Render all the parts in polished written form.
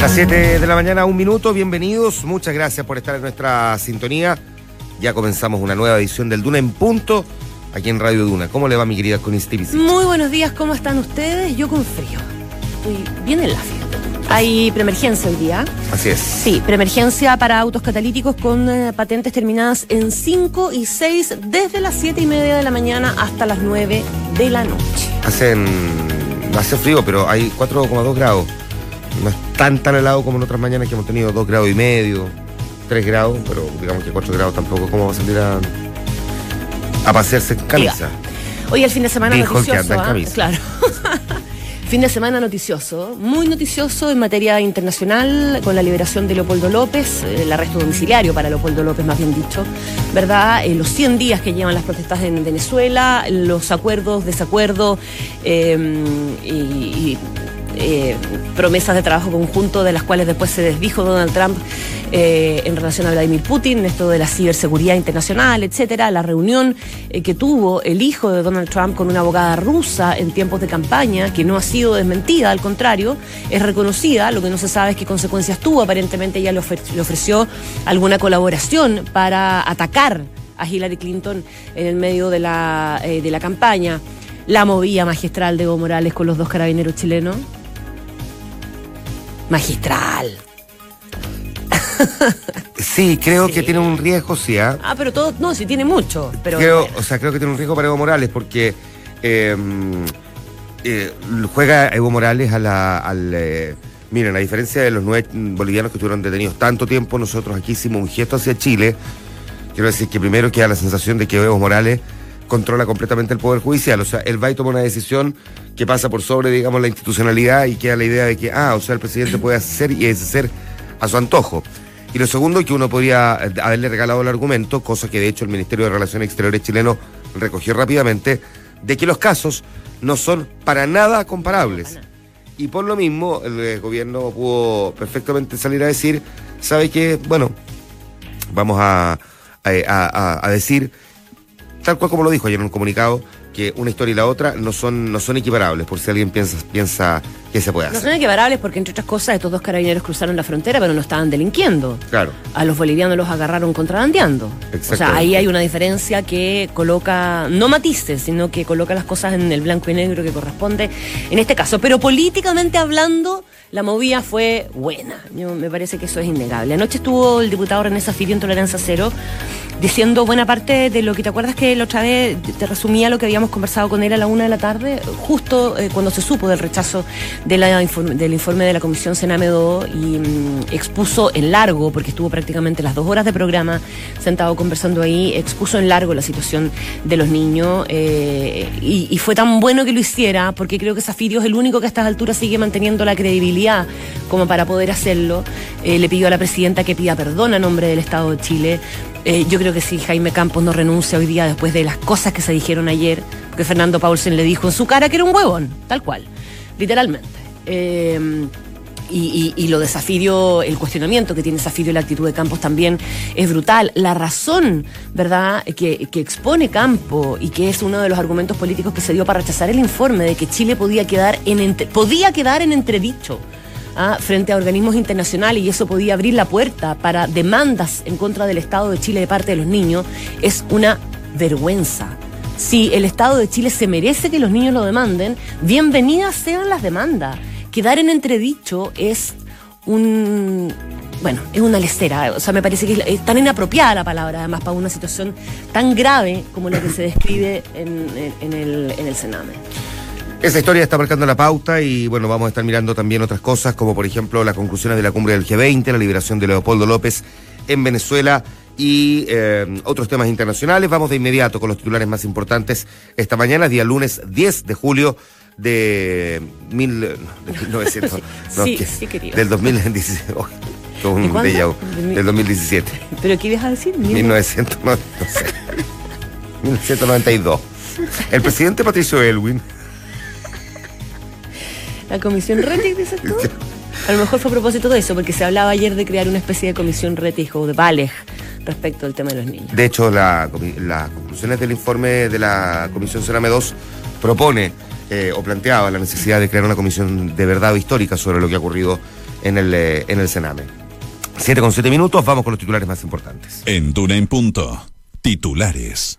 Las 7 de la mañana, 1 minuto, bienvenidos, muchas gracias por estar en nuestra sintonía. Ya comenzamos una nueva edición del Duna en Punto, aquí en Radio Duna. ¿Cómo le va, mi querida Connie Stevens? Muy buenos días, ¿cómo están ustedes? Yo con frío. Estoy bien en la fiesta. Hay preemergencia hoy día. Así es. Sí, preemergencia para autos catalíticos con patentes terminadas en 5 y 6 desde las 7:30 de la mañana hasta las 9 de la noche. Hace frío, pero hay 4,2 grados. No es tan helado como en otras mañanas que hemos tenido 2,5 grados, 3 grados, pero digamos que 4 grados tampoco. ¿Cómo va a salir a pasearse en camisa? Hoy el fin de semana Dijo noticioso. el que anda en camisa. Claro. Fin de semana noticioso, muy noticioso en materia internacional, con la liberación de Leopoldo López, el arresto domiciliario para Leopoldo López, más bien dicho, ¿verdad? Los 100 días que llevan las protestas en Venezuela, los acuerdos, desacuerdos promesas de trabajo conjunto de las cuales después se desdijo Donald Trump en relación a Vladimir Putin, esto de la ciberseguridad internacional, etcétera, la reunión que tuvo el hijo de Donald Trump con una abogada rusa en tiempos de campaña, que no ha sido desmentida, al contrario, es reconocida. Lo que no se sabe es qué consecuencias tuvo. Aparentemente ella le ofreció alguna colaboración para atacar a Hillary Clinton en el medio de la campaña. La movida magistral de Evo Morales con los 2 carabineros chilenos. Magistral. Sí, creo que tiene un riesgo, sí. Pero todo, no, sí tiene mucho. Pero creo que tiene un riesgo para Evo Morales porque juega Evo Morales miren, a diferencia de los 9 bolivianos que estuvieron detenidos tanto tiempo, nosotros aquí hicimos un gesto hacia Chile. Quiero decir que primero queda la sensación de que Evo Morales controla completamente el Poder Judicial. O sea, él va y toma una decisión que pasa por sobre, digamos, la institucionalidad, y queda la idea de que, el presidente puede hacer y deshacer a su antojo. Y lo segundo, que uno podría haberle regalado el argumento, cosa que de hecho el Ministerio de Relaciones Exteriores chileno recogió rápidamente, de que los casos no son para nada comparables. Y por lo mismo, el gobierno pudo perfectamente salir a decir, ¿sabe qué? Bueno, vamos a decir, tal cual como lo dijo ayer en un comunicado, que una historia y la otra no son equiparables, por si alguien piensa que se puede hacer. No son equiparables porque, entre otras cosas, estos 2 carabineros cruzaron la frontera, pero no estaban delinquiendo. Claro. A los bolivianos los agarraron contrabandeando. O sea, ahí hay una diferencia que coloca, no matices, sino que coloca las cosas en el blanco y negro que corresponde en este caso. Pero políticamente hablando, la movida fue buena. Me parece que eso es innegable. Anoche estuvo el diputado René Zaffirio en Tolerancia Cero diciendo buena parte de lo que te acuerdas que la otra vez te resumía lo que habíamos conversado con él a la 1 de la tarde, justo cuando se supo del rechazo del informe de la Comisión Sename-2, y expuso en largo, porque estuvo prácticamente las 2 horas de programa sentado conversando ahí, expuso en largo la situación de los niños, y fue tan bueno que lo hiciera, porque creo que Zaffirio es el único que a estas alturas sigue manteniendo la credibilidad como para poder hacerlo. Le pidió a la presidenta que pida perdón a nombre del Estado de Chile. Yo creo que si Jaime Campos no renuncia hoy día después de las cosas que se dijeron ayer, porque Fernando Paulsen le dijo en su cara que era un huevón, tal cual, literalmente. Y lo de Zaffirio, el cuestionamiento que tiene Zaffirio y la actitud de Campos también es brutal. La razón, ¿verdad?, que expone Campos, y que es uno de los argumentos políticos que se dio para rechazar el informe, de que Chile podía quedar en entredicho frente a organismos internacionales, y eso podía abrir la puerta para demandas en contra del Estado de Chile de parte de los niños, es una vergüenza. Si el Estado de Chile se merece que los niños lo demanden, bienvenidas sean las demandas. Quedar en entredicho es una lecera. O sea, me parece que es tan inapropiada la palabra, además, para una situación tan grave como la que se describe en el Sename. Esa historia está marcando la pauta y, bueno, vamos a estar mirando también otras cosas, como por ejemplo las conclusiones de la cumbre del G20, la liberación de Leopoldo López en Venezuela y otros temas internacionales. Vamos de inmediato con los titulares más importantes esta mañana, día lunes 10 de julio de 1900. Del 2017. Del 2017. ¿Pero qué ibas a decir? 1992. El presidente Patricio Aylwin. La comisión Rettig, dices tú. A lo mejor fue a propósito de eso, porque se hablaba ayer de crear una especie de comisión Rettig o de Valeg respecto al tema de los niños. De hecho, las conclusiones del informe de la Comisión Sename 2 propone o planteaba la necesidad de crear una comisión de verdad histórica sobre lo que ha ocurrido en el Sename. 7:07, vamos con los titulares más importantes. En Duna en Punto, titulares.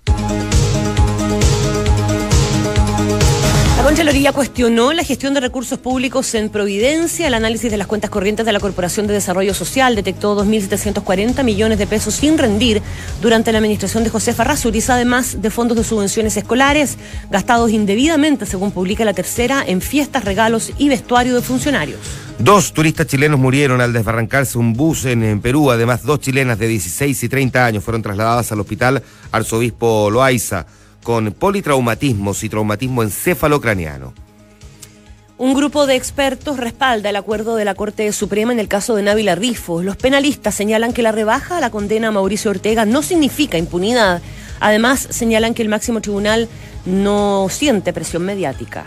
La Contraloría cuestionó la gestión de recursos públicos en Providencia. El análisis de las cuentas corrientes de la Corporación de Desarrollo Social detectó 2.740 millones de pesos sin rendir durante la administración de José Farrázuriz, además de fondos de subvenciones escolares gastados indebidamente, según publica La Tercera, en fiestas, regalos y vestuario de funcionarios. 2 turistas chilenos murieron al desbarrancarse un bus en Perú. Además, 2 chilenas de 16 y 30 años fueron trasladadas al hospital Arzobispo Loaiza con politraumatismos y traumatismo encefalocraniano. Un grupo de expertos respalda el acuerdo de la Corte Suprema en el caso de Návila Rifo. Los penalistas señalan que la rebaja a la condena a Mauricio Ortega no significa impunidad. Además, señalan que el máximo tribunal no siente presión mediática.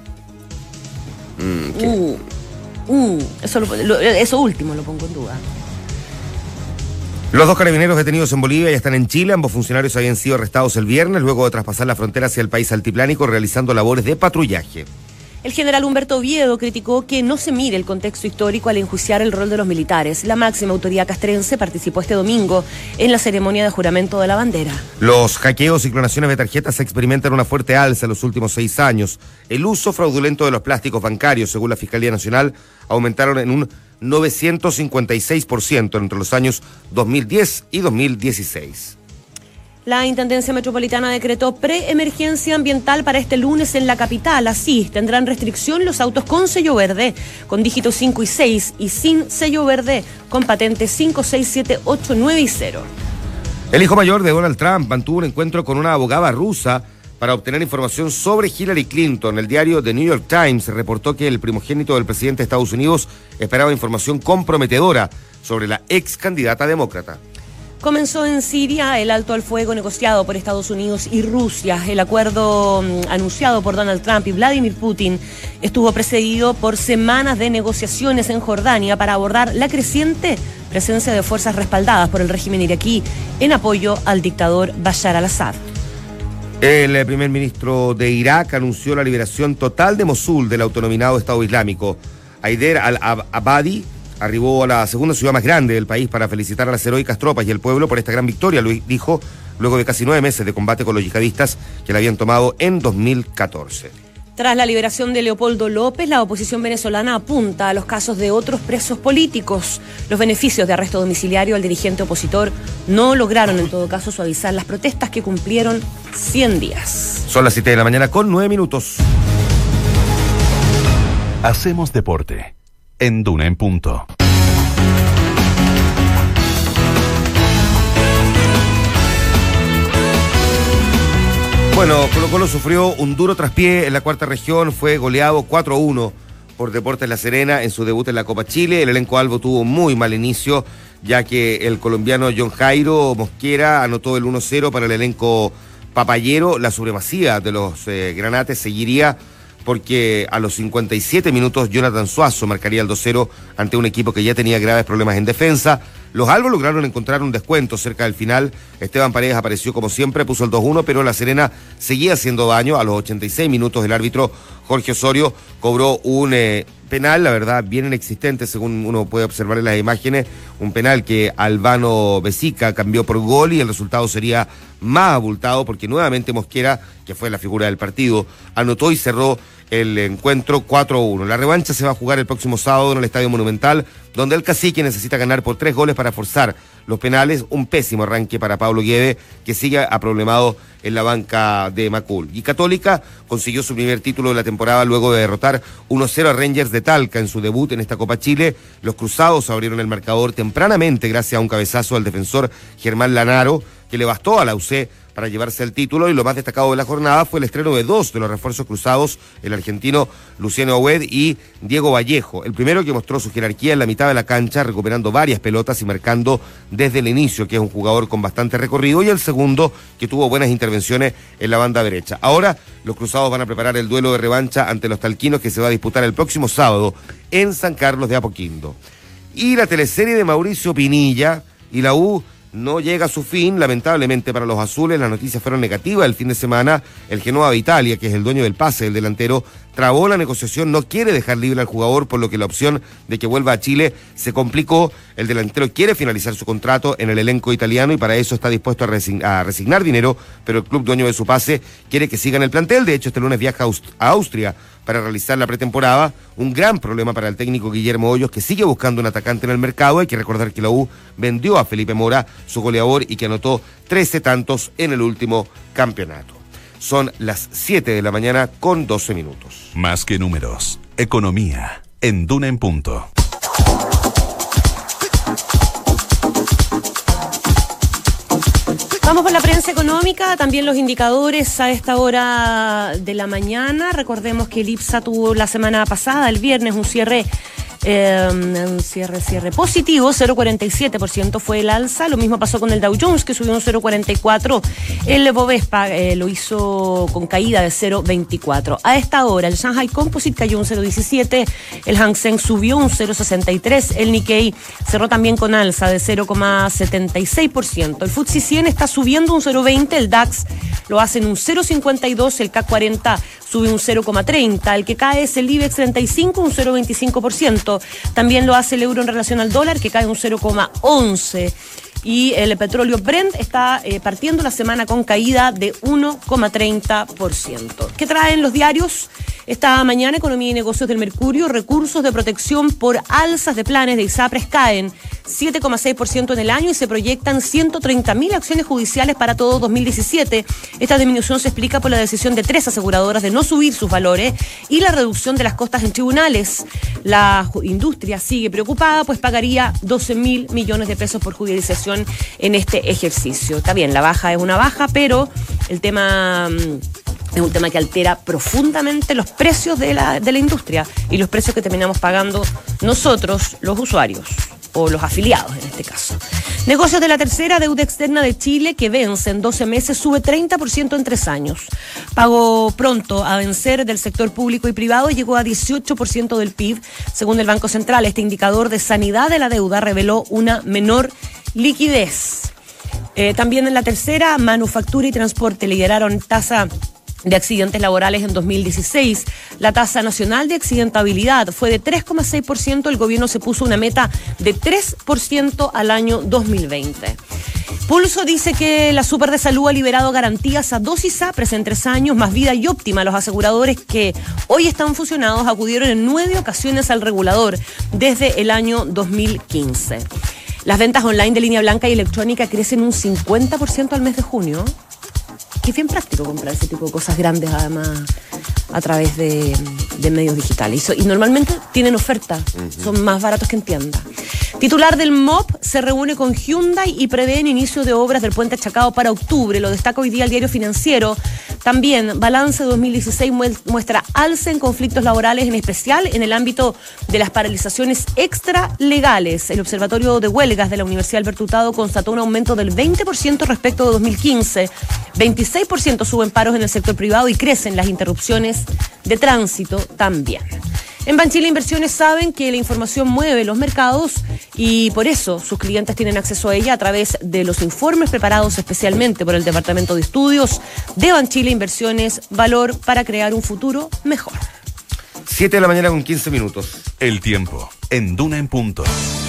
Eso último lo pongo en duda. Los 2 carabineros detenidos en Bolivia ya están en Chile. Ambos funcionarios habían sido arrestados el viernes luego de traspasar la frontera hacia el país altiplánico realizando labores de patrullaje. El general Humberto Oviedo criticó que no se mire el contexto histórico al enjuiciar el rol de los militares. La máxima autoridad castrense participó este domingo en la ceremonia de juramento de la bandera. Los hackeos y clonaciones de tarjetas experimentan una fuerte alza en los últimos 6 años. El uso fraudulento de los plásticos bancarios, según la Fiscalía Nacional, aumentaron en un 956% entre los años 2010 y 2016. La Intendencia Metropolitana decretó preemergencia ambiental para este lunes en la capital. Así, tendrán restricción los autos con sello verde, con dígitos 5 y 6, y sin sello verde, con patentes 5, 6, 7, 8, 9 y 0. El hijo mayor de Donald Trump mantuvo un encuentro con una abogada rusa para obtener información sobre Hillary Clinton. El diario The New York Times reportó que el primogénito del presidente de Estados Unidos esperaba información comprometedora sobre la ex candidata demócrata. Comenzó en Siria el alto al fuego negociado por Estados Unidos y Rusia. El acuerdo anunciado por Donald Trump y Vladimir Putin estuvo precedido por semanas de negociaciones en Jordania para abordar la creciente presencia de fuerzas respaldadas por el régimen iraquí en apoyo al dictador Bashar al-Assad. El primer ministro de Irak anunció la liberación total de Mosul del autonominado Estado Islámico. Haider al-Abadi arribó a la segunda ciudad más grande del país para felicitar a las heroicas tropas y el pueblo por esta gran victoria, lo dijo luego de casi 9 meses de combate con los yihadistas que la habían tomado en 2014. Tras la liberación de Leopoldo López, la oposición venezolana apunta a los casos de otros presos políticos. Los beneficios de arresto domiciliario al dirigente opositor no lograron, en todo caso, suavizar las protestas que cumplieron 100 días. Son las 7 de la mañana con 9 minutos. Hacemos deporte en Duna en Punto. Bueno, Colo-Colo sufrió un duro traspié en la cuarta región, fue goleado 4-1 por Deportes La Serena en su debut en la Copa Chile. El elenco albo tuvo muy mal inicio, ya que el colombiano John Jairo Mosquera anotó el 1-0 para el elenco papayero. La supremacía de los granates seguiría porque a los 57 minutos Jonathan Suazo marcaría el 2-0 ante un equipo que ya tenía graves problemas en defensa. Los albos lograron encontrar un descuento cerca del final. Esteban Paredes apareció como siempre, puso el 2-1, pero La Serena seguía haciendo daño. A los 86 minutos el árbitro Jorge Osorio cobró un penal, la verdad, bien inexistente según uno puede observar en las imágenes. Un penal que Albano Besica cambió por gol y el resultado sería más abultado porque nuevamente Mosquera, que fue la figura del partido, anotó y cerró el encuentro 4-1. La revancha se va a jugar el próximo sábado en el Estadio Monumental, donde el Cacique necesita ganar por 3 goles para forzar los penales. Un pésimo arranque para Pablo Guede, que sigue aproblemado en la banca de Macul. Y Católica consiguió su primer título de la temporada luego de derrotar 1-0 a Rangers de Talca en su debut en esta Copa Chile. Los cruzados abrieron el marcador tempranamente gracias a un cabezazo al defensor Germán Lanaro, que le bastó a la UC para llevarse el título, y lo más destacado de la jornada fue el estreno de 2 de los refuerzos cruzados, el argentino Luciano Agüed y Diego Vallejo. El primero que mostró su jerarquía en la mitad de la cancha, recuperando varias pelotas y marcando desde el inicio, que es un jugador con bastante recorrido, y el segundo que tuvo buenas intervenciones en la banda derecha. Ahora los cruzados van a preparar el duelo de revancha ante los talquinos, que se va a disputar el próximo sábado en San Carlos de Apoquindo. Y la teleserie de Mauricio Pinilla y la U no llega a su fin, lamentablemente para los azules. Las noticias fueron negativas el fin de semana. El Genoa de Italia, que es el dueño del pase del delantero, trabó la negociación, no quiere dejar libre al jugador, por lo que la opción de que vuelva a Chile se complicó. El delantero quiere finalizar su contrato en el elenco italiano y para eso está dispuesto a resignar dinero, pero el club dueño de su pase quiere que siga en el plantel. De hecho, este lunes viaja a Austria para realizar la pretemporada. Un gran problema para el técnico Guillermo Hoyos, que sigue buscando un atacante en el mercado. Hay que recordar que la U vendió a Felipe Mora, su goleador, y que anotó 13 tantos en el último campeonato. Son las 7 de la mañana con 12 minutos. Más que números, economía en Duna en Punto. Vamos con la prensa económica, también los indicadores a esta hora de la mañana. Recordemos que el IPSA tuvo la semana pasada, el viernes, un cierre positivo, 0,47% fue el alza. Lo mismo pasó con el Dow Jones, que subió un 0,44%. El Bovespa lo hizo con caída de 0,24%. A esta hora, el Shanghai Composite cayó un 0,17%, el Hang Seng subió un 0,63%, el Nikkei cerró también con alza de 0,76%. El FTSE 100 está subiendo un 0,20%, el DAX lo hace en un 0,52%, el CAC 40 sube un 0,30%, el que cae es el IBEX 35, un 0,25%. También lo hace el euro en relación al dólar, que cae un 0,11%. Y el petróleo Brent está partiendo la semana con caída de 1,30%. ¿Qué traen los diarios? Esta mañana, Economía y Negocios del Mercurio, recursos de protección por alzas de planes de ISAPRES caen 7,6% en el año y se proyectan 130.000 acciones judiciales para todo 2017. Esta disminución se explica por la decisión de 3 aseguradoras de no subir sus valores y la reducción de las costas en tribunales. La industria sigue preocupada, pues pagaría 12.000 millones de pesos por judicialización en este ejercicio. Está bien, la baja es una baja, pero el tema es un tema que altera profundamente los precios de la industria y los precios que terminamos pagando nosotros, los usuarios, o los afiliados en este caso. Negocios de la tercera, deuda externa de Chile que vence en 12 meses, sube 30% en 3 años. Pago pronto a vencer del sector público y privado llegó a 18% del PIB. Según el Banco Central, este indicador de sanidad de la deuda reveló una menor liquidez. También en la tercera, manufactura y transporte lideraron tasa de accidentes laborales en 2016. La tasa nacional de accidentabilidad fue de 3,6%. El gobierno se puso una meta de 3% al año 2020. Pulso dice que la Super de Salud ha liberado garantías a 2 ISAPRES en 3 años, más Vida y Óptima. Los aseguradores que hoy están fusionados acudieron en 9 ocasiones al regulador desde el año 2015. Las ventas online de línea blanca y electrónica crecen un 50% al mes de junio. Que es bien práctico comprar ese tipo de cosas grandes, además, a través de medios digitales. Y normalmente tienen oferta, son más baratos que en tienda. Titular del MOP se reúne con Hyundai y prevén inicio de obras del puente Chacao para octubre. Lo destaca hoy día el Diario Financiero. También, balance 2016 muestra alza en conflictos laborales, en especial en el ámbito de las paralizaciones extralegales. El Observatorio de Huelgas de la Universidad Alberto Hurtado constató un aumento del 20% respecto de 2015. 26% suben paros en el sector privado y crecen las interrupciones de tránsito también. En Banchile Inversiones saben que la información mueve los mercados y por eso sus clientes tienen acceso a ella a través de los informes preparados especialmente por el Departamento de Estudios de Banchile Inversiones, valor para crear un futuro mejor. 7 de la mañana con 15 minutos. El tiempo en Duna en Punto.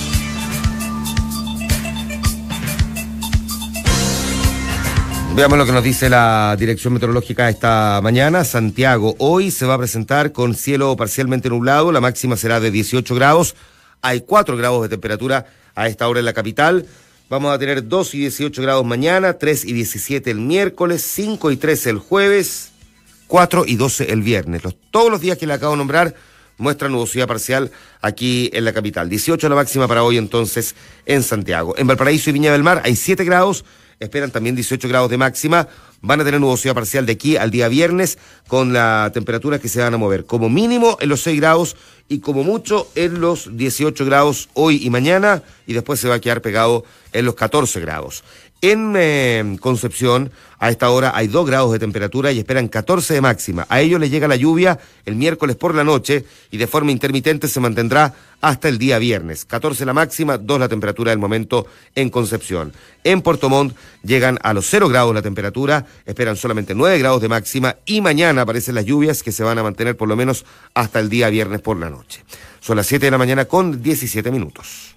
Veamos lo que nos dice la Dirección Meteorológica esta mañana. Santiago hoy se va a presentar con cielo parcialmente nublado, la máxima será de 18 grados, hay 4 grados de temperatura a esta hora en la capital. Vamos a tener 2 y 18 grados mañana, 3 y 17 el miércoles, 5 y 13 el jueves, 4 y 12 el viernes. Todos los días que le acabo de nombrar muestran nubosidad parcial aquí en la capital. 18 la máxima para hoy entonces en Santiago. En Valparaíso y Viña del Mar hay 7 grados, esperan también 18 grados de máxima, van a tener nubosidad parcial de aquí al día viernes con las temperaturas que se van a mover, como mínimo en los 6 grados y como mucho en los 18 grados hoy y mañana, y después se va a quedar pegado en los 14 grados. En Concepción, a esta hora hay 2 grados de temperatura y esperan 14 de máxima. A ellos les llega la lluvia el miércoles por la noche y de forma intermitente se mantendrá hasta el día viernes. 14 la máxima, 2 la temperatura del momento en Concepción. En Puerto Montt llegan a los 0 grados la temperatura, esperan solamente 9 grados de máxima y mañana aparecen las lluvias que se van a mantener por lo menos hasta el día viernes por la noche. Son las 7 de la mañana con 17 minutos.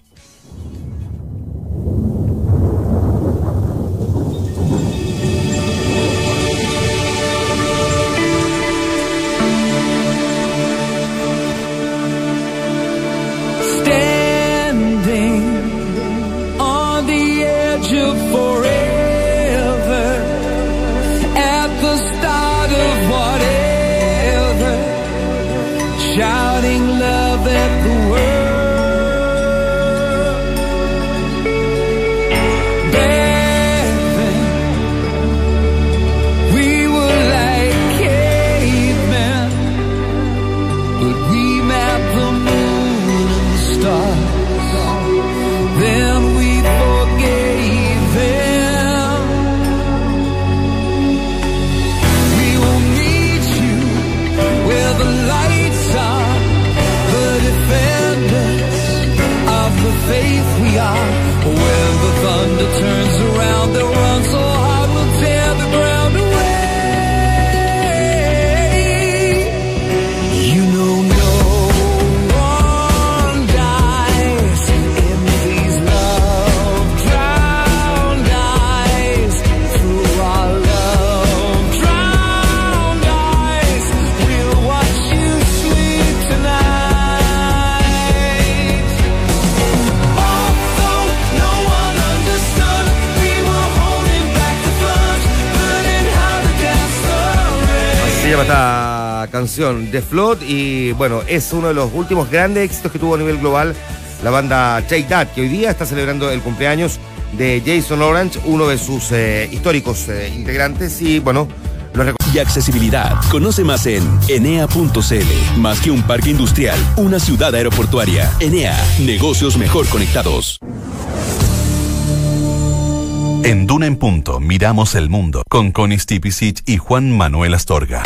Shouting love at the world. Baby, we were like cavemen, but we mapped the moon and stars. Then we forgave them. We will meet you where the lights are, the defenders of the faith we are. When the thunder turns around, they'll run so hard we'll tear the ground away. You know no one dies in these love-drowned eyes. Through our love-drowned eyes, we'll watch you sleep tonight. Although no one understood, we were holding back the floods, learning how to dance the rain. Se llama esta canción The Flood y bueno, es uno de los últimos grandes éxitos que tuvo a nivel global la banda Take That, que hoy día está celebrando el cumpleaños de Jason Orange, uno de sus históricos integrantes y bueno, Y accesibilidad. Conoce más en enea.cl. Más que un parque industrial, una ciudad aeroportuaria. Enea, negocios mejor conectados. En Duna en Punto miramos el mundo con Connie Stipicic y Juan Manuel Astorga.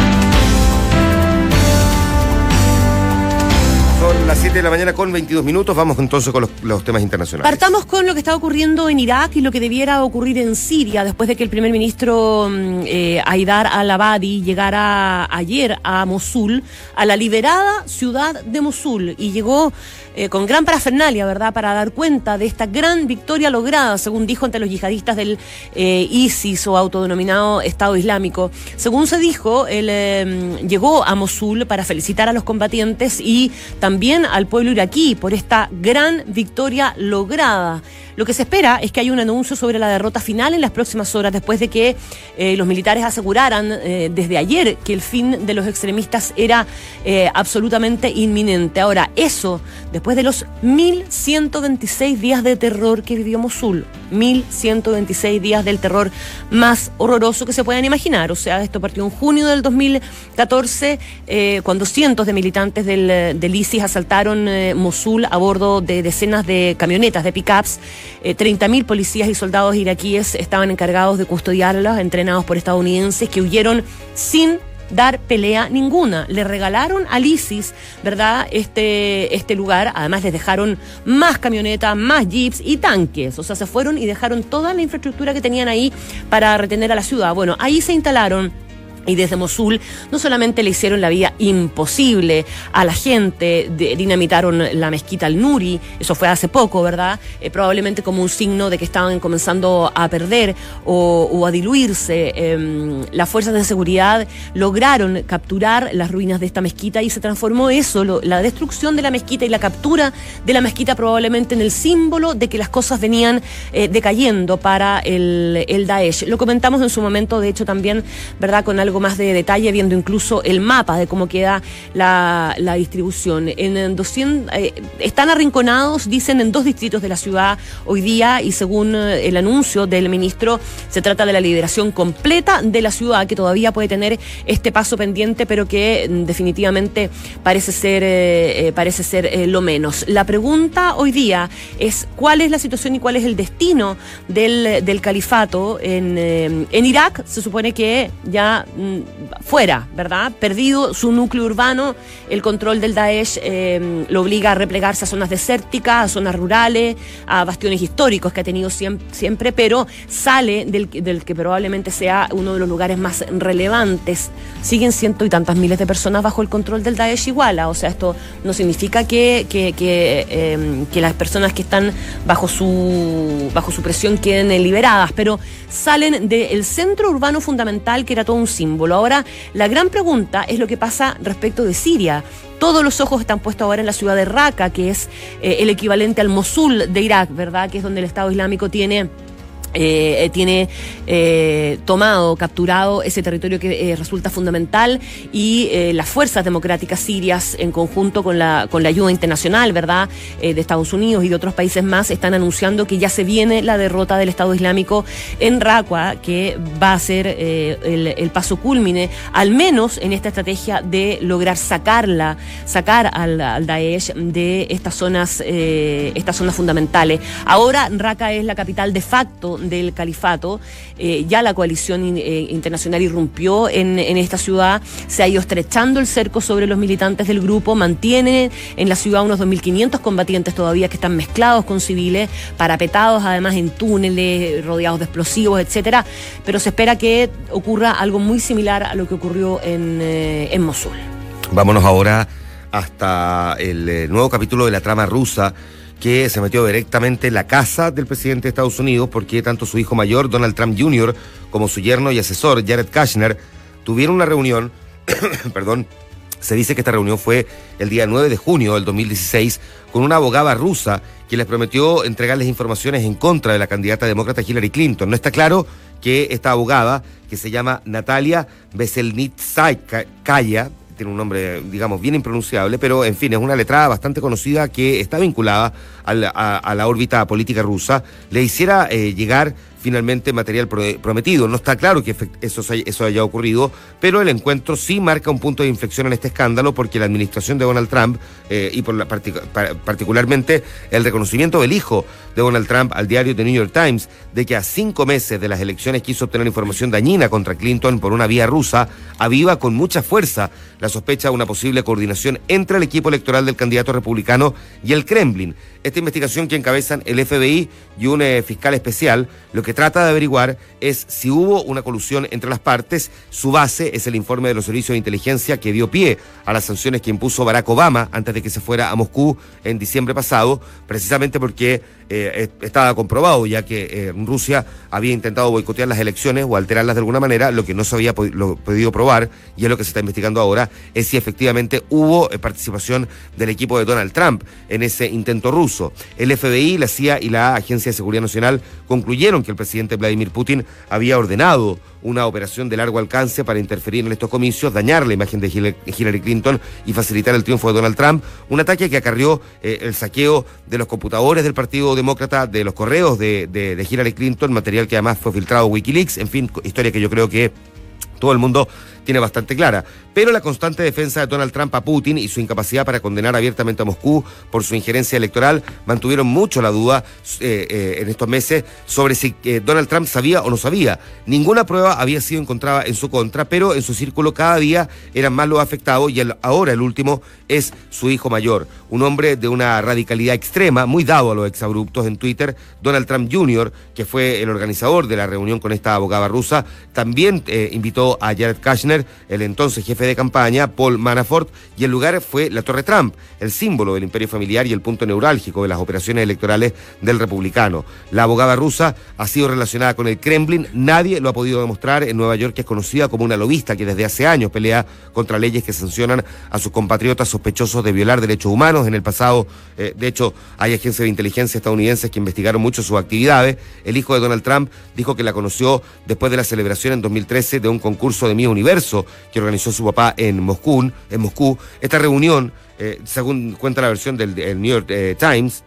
son las 7 de la mañana con 22 minutos. Vamos entonces con los temas internacionales. Partamos con lo que está ocurriendo en Irak y lo que debiera ocurrir en Siria después de que el primer ministro Haidar al-Abadi llegara ayer a Mosul, a la liberada ciudad de Mosul, y llegó con gran parafernalia, ¿verdad?, para dar cuenta de esta gran victoria lograda, según dijo, ante los yihadistas del ISIS o autodenominado Estado Islámico. Según se dijo, él llegó a Mosul para felicitar a los combatientes y también al pueblo iraquí por esta gran victoria lograda. Lo que se espera es que haya un anuncio sobre la derrota final en las próximas horas, después de que los militares aseguraran desde ayer que el fin de los extremistas era absolutamente inminente. Ahora, eso después de los 1.126 días de terror que vivió Mosul. 1.126 días del terror más horroroso que se puedan imaginar. O sea, esto partió en junio del 2014, cuando cientos de militantes del ISIS asaltaron Mosul a bordo de decenas de camionetas, de pickups. 30.000 policías y soldados iraquíes estaban encargados de custodiarlos, entrenados por estadounidenses que huyeron sin dar pelea ninguna. Le regalaron al ISIS, ¿verdad?, este lugar. Además les dejaron más camionetas, más jeeps y tanques. O sea, se fueron y dejaron toda la infraestructura que tenían ahí para retener a la ciudad. Bueno, ahí se instalaron. Y desde Mosul no solamente le hicieron la vida imposible a la gente, dinamitaron la mezquita al-Nuri, eso fue hace poco, ¿verdad? Probablemente como un signo de que estaban comenzando a perder o a diluirse. Las fuerzas de seguridad lograron capturar las ruinas de esta mezquita y se transformó eso, la destrucción de la mezquita y la captura de la mezquita, probablemente en el símbolo de que las cosas venían decayendo para el Daesh. Lo comentamos en su momento, de hecho, también, ¿verdad?, con algo algo más de detalle, viendo incluso el mapa de cómo queda la distribución. Están arrinconados, dicen, en 2 distritos de la ciudad hoy día, y según el anuncio del ministro, se trata de la liberación completa de la ciudad, que todavía puede tener este paso pendiente, pero que definitivamente parece ser lo menos. La pregunta hoy día es cuál es la situación y cuál es el destino del califato en Irak. Se supone que ya fuera, ¿verdad? Perdido su núcleo urbano, el control del Daesh lo obliga a replegarse a zonas desérticas, a zonas rurales, a bastiones históricos que ha tenido siempre, pero sale del que probablemente sea uno de los lugares más relevantes. Siguen cientos y tantas miles de personas bajo el control del Daesh igual. O sea, esto no significa que las personas que están bajo su presión queden liberadas, pero salen del centro urbano fundamental, que era todo un símbolo. Ahora, la gran pregunta es lo que pasa respecto de Siria. Todos los ojos están puestos ahora en la ciudad de Raqqa, que es el equivalente al Mosul de Irak, ¿verdad? Que es donde el Estado Islámico tiene tomado, capturado ese territorio que resulta fundamental, y las fuerzas democráticas sirias, en conjunto con la ayuda internacional, ¿verdad?, de Estados Unidos y de otros países más, están anunciando que ya se viene la derrota del Estado Islámico en Raqqa, que va a ser el paso cúlmine, al menos en esta estrategia de lograr sacar al Daesh de estas zonas fundamentales. Ahora Raqqa es la capital de facto del califato. Ya la coalición internacional irrumpió en esta ciudad, se ha ido estrechando el cerco sobre los militantes del grupo, mantienen en la ciudad unos 2.500 combatientes todavía que están mezclados con civiles, parapetados además en túneles, rodeados de explosivos, etcétera, pero se espera que ocurra algo muy similar a lo que ocurrió en Mosul. Vámonos ahora hasta el nuevo capítulo de la trama rusa, que se metió directamente en la casa del presidente de Estados Unidos, porque tanto su hijo mayor, Donald Trump Jr., como su yerno y asesor, Jared Kushner, tuvieron una reunión, perdón, se dice que esta reunión fue el día 9 de junio del 2016, con una abogada rusa que les prometió entregarles informaciones en contra de la candidata demócrata Hillary Clinton. No está claro que esta abogada, que se llama Natalia Veselnitskaya, tiene un nombre, digamos, bien impronunciable, pero en fin, es una letrada bastante conocida que está vinculada a la órbita política rusa, le hiciera llegar finalmente material prometido. No está claro que eso haya ocurrido, pero el encuentro sí marca un punto de inflexión en este escándalo, porque la administración de Donald Trump y particularmente el reconocimiento del hijo de Donald Trump al diario The New York Times de que a 5 meses de las elecciones quiso obtener información dañina contra Clinton por una vía rusa, aviva con mucha fuerza la sospecha de una posible coordinación entre el equipo electoral del candidato republicano y el Kremlin. Esta investigación, que encabezan el FBI y un fiscal especial, lo que trata de averiguar es si hubo una colusión entre las partes. Su base es el informe de los servicios de inteligencia que dio pie a las sanciones que impuso Barack Obama antes de que se fuera a Moscú en diciembre pasado, precisamente porque estaba comprobado ya que Rusia había intentado boicotear las elecciones o alterarlas de alguna manera. Lo que no se había podido probar, y es lo que se está investigando ahora, es si efectivamente hubo participación del equipo de Donald Trump en ese intento ruso. El FBI, la CIA y la Agencia de Seguridad Nacional concluyeron que el presidente Vladimir Putin había ordenado una operación de largo alcance para interferir en estos comicios, dañar la imagen de Hillary Clinton y facilitar el triunfo de Donald Trump. Un ataque que acarrió el saqueo de los computadores del Partido Demócrata, de los correos de Hillary Clinton, material que además fue filtrado a Wikileaks. En fin, historia que yo creo que todo el mundo tiene bastante clara. Pero la constante defensa de Donald Trump a Putin y su incapacidad para condenar abiertamente a Moscú por su injerencia electoral mantuvieron mucho la duda en estos meses sobre si Donald Trump sabía o no sabía. Ninguna prueba había sido encontrada en su contra, pero en su círculo cada día eran más los afectados, y ahora el último es su hijo mayor, un hombre de una radicalidad extrema, muy dado a los exabruptos en Twitter. Donald Trump Jr., que fue el organizador de la reunión con esta abogada rusa, también invitó a Jared Kushner, el entonces jefe de campaña, Paul Manafort, y el lugar fue la Torre Trump, el símbolo del imperio familiar y el punto neurálgico de las operaciones electorales del republicano. La abogada rusa ha sido relacionada con el Kremlin, nadie lo ha podido demostrar. En Nueva York es conocida como una lobista que desde hace años pelea contra leyes que sancionan a sus compatriotas sospechosos de violar derechos humanos. En el pasado, de hecho, hay agencias de inteligencia estadounidenses que investigaron mucho sus actividades. El hijo de Donald Trump dijo que la conoció después de la celebración en 2013 de un concurso de Miss Universo almuerzo que organizó su papá en Moscú. Esta reunión, según cuenta la versión del New York Times,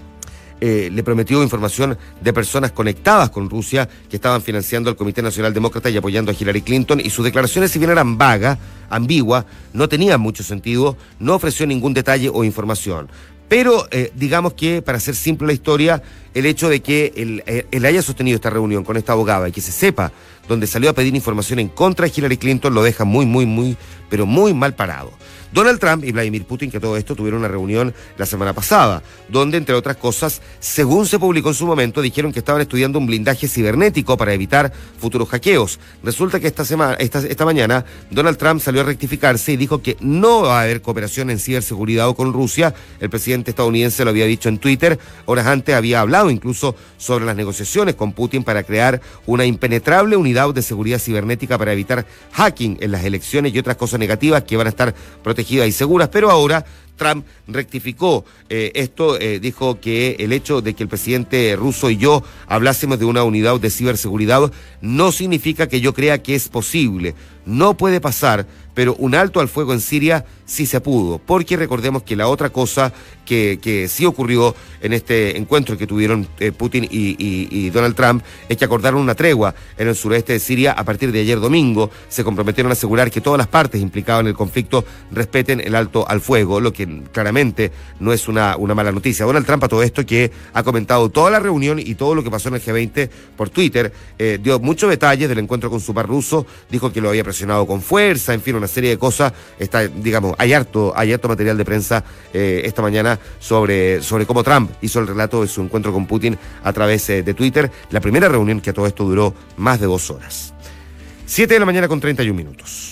le prometió información de personas conectadas con Rusia que estaban financiando al Comité Nacional Demócrata y apoyando a Hillary Clinton, y sus declaraciones, si bien eran vagas, ambiguas, no tenían mucho sentido, no ofreció ningún detalle o información. Pero digamos que, para hacer simple la historia, el hecho de que él haya sostenido esta reunión con esta abogada y que se sepa donde salió a pedir información en contra de Hillary Clinton lo deja muy, pero muy mal parado. Donald Trump y Vladimir Putin, que todo esto tuvieron una reunión la semana pasada, donde, entre otras cosas, según se publicó en su momento, dijeron que estaban estudiando un blindaje cibernético para evitar futuros hackeos. Resulta que esta mañana Donald Trump salió a rectificarse y dijo que no va a haber cooperación en ciberseguridad o con Rusia. El presidente estadounidense lo había dicho en Twitter. Horas antes había hablado incluso sobre las negociaciones con Putin para crear una impenetrable unidad de seguridad cibernética para evitar hacking en las elecciones y otras cosas negativas que van a estar protegidas y seguras, pero ahora Trump rectificó esto, dijo que el hecho de que el presidente ruso y yo hablásemos de una unidad de ciberseguridad no significa que yo crea que es posible. No puede pasar, pero un alto al fuego en Siria sí se pudo, porque recordemos que la otra cosa que sí ocurrió en este encuentro que tuvieron Putin y Donald Trump es que acordaron una tregua en el sureste de Siria a partir de ayer domingo. Se comprometieron a asegurar que todas las partes implicadas en el conflicto respeten el alto al fuego, lo que claramente no es una mala noticia. Donald Trump, a todo esto, que ha comentado toda la reunión y todo lo que pasó en el G20 por Twitter, dio muchos detalles del encuentro con su par ruso, dijo que lo había presionado con fuerza, en fin, una serie de cosas. Hay harto material de prensa esta mañana sobre cómo Trump hizo el relato de su encuentro con Putin a través de Twitter. La primera reunión, que a todo esto duró más de 2 horas. 7 de la mañana con 31 minutos.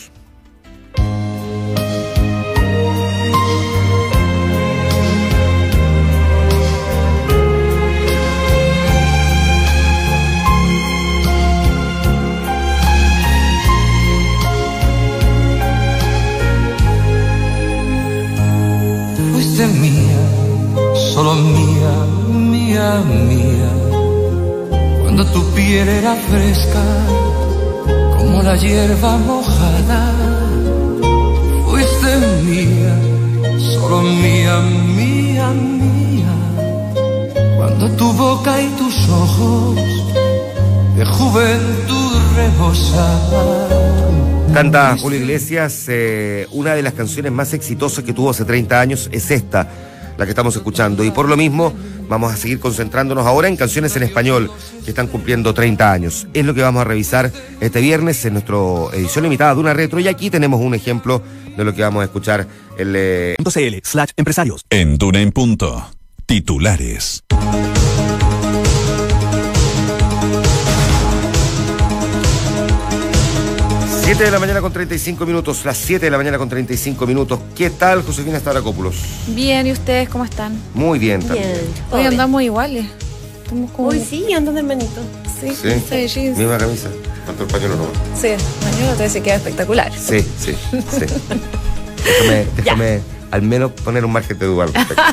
Fuiste mía, solo mía, cuando tu piel era fresca como la hierba mojada. Fuiste mía, solo mía, cuando tu boca y tus ojos de juventud rebosaban. Canta Julio Iglesias, una de las canciones más exitosas que tuvo hace 30 años es esta, la que estamos escuchando, y por lo mismo vamos a seguir concentrándonos ahora en canciones en español que están cumpliendo 30 años. Es lo que vamos a revisar este viernes en nuestra edición limitada de Una Retro, y aquí tenemos un ejemplo de lo que vamos a escuchar. .cl/empresarios. En Duna en Punto, titulares. 7 de la mañana con 35 minutos, las 7 de la mañana con 35 minutos. ¿Qué tal, Josefina Stavrakopoulos? Bien, ¿y ustedes cómo están? Muy bien también. Hoy andamos iguales. Estamos como... Hoy sí, andan de hermanito. Sí, sí. Jeans. Misma camisa, falta el pañuelo nomás. Sí, el pañuelo te se queda espectacular. Sí. Déjame al menos poner un margen de duda.